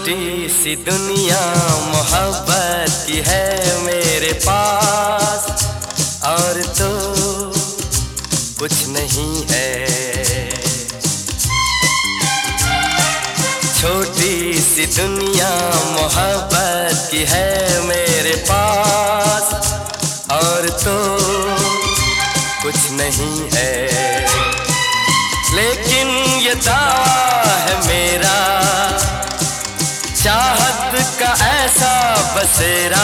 छोटी सी दुनिया मोहब्बत की है मेरे पास, और तो कुछ नहीं है। छोटी सी दुनिया मोहब्बत की है मेरे पास, और तो कुछ नहीं है। लेकिन ये दावा है मेरा, चाहत का ऐसा बसेरा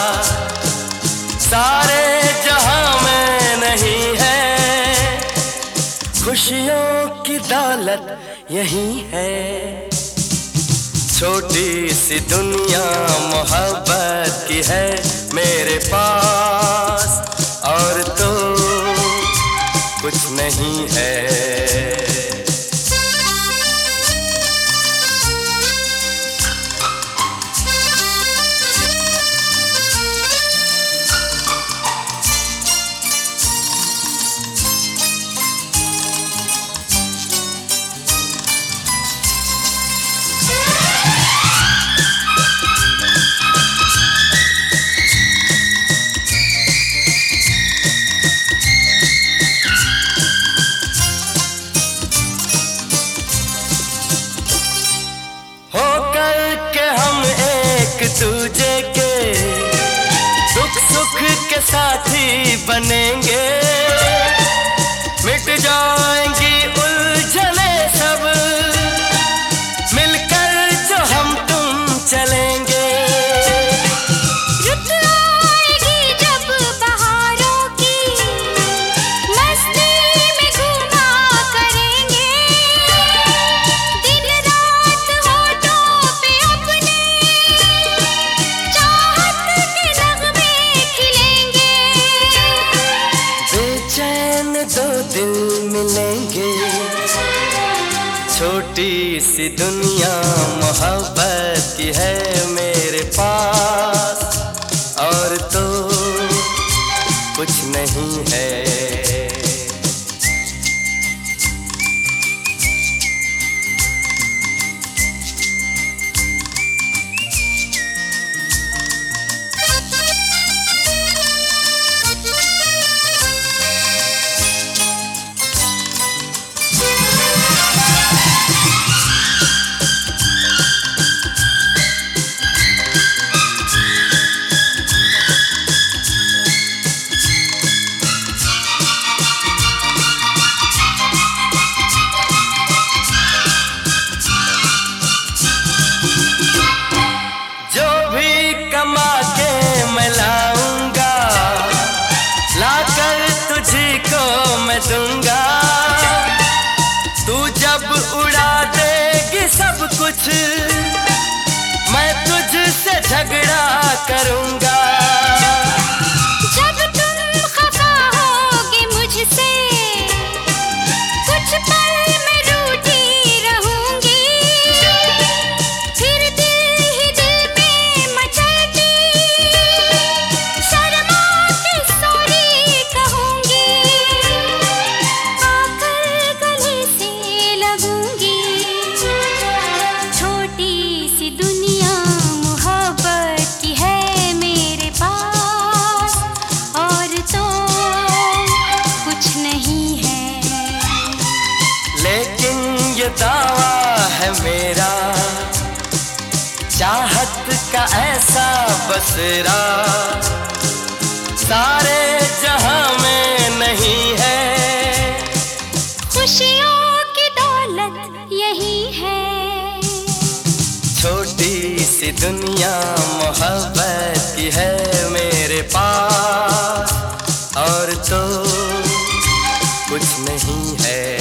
सारे जहां में नहीं है। खुशियों की दौलत यही है। छोटी सी दुनिया मोहब्बत की है मेरे पास, और तो कुछ नहीं है। दूजे के दुख सुख के साथी बनेंगे, मिट जाएंगी उलझने सब, मिलकर जो हम तुम चलेंगे। रुत आएगी जब बहारों की, मस्ती में घूमा करेंगे, दिन रात होठों पे अपने दो दिल मिलेंगे। छोटी सी दुनिया मोहब्बत की है मेरे पास, और तो कुछ नहीं है। मैं दूंगा, तू जब उड़ा देगी सब कुछ, मैं तुझसे झगड़ा करूंगा। जब तुम खफा होगे मुझसे, कुछ पल मैं रूठी रहूंगी, फिर दिल ही दिल में मचलती शर्मा के सॉरी कहूंगी। छोटी सी दुनिया मोहब्बत की है मेरे पास, और तो कुछ नहीं है। लेकिन ये दावा है मेरा, चाहत का ऐसा बसेरा सारे जहां में नहीं है। खुशियों की दौलत यही है। छोटी सी दुनिया मोहब्बत की है मेरे पास, और तो कुछ नहीं है।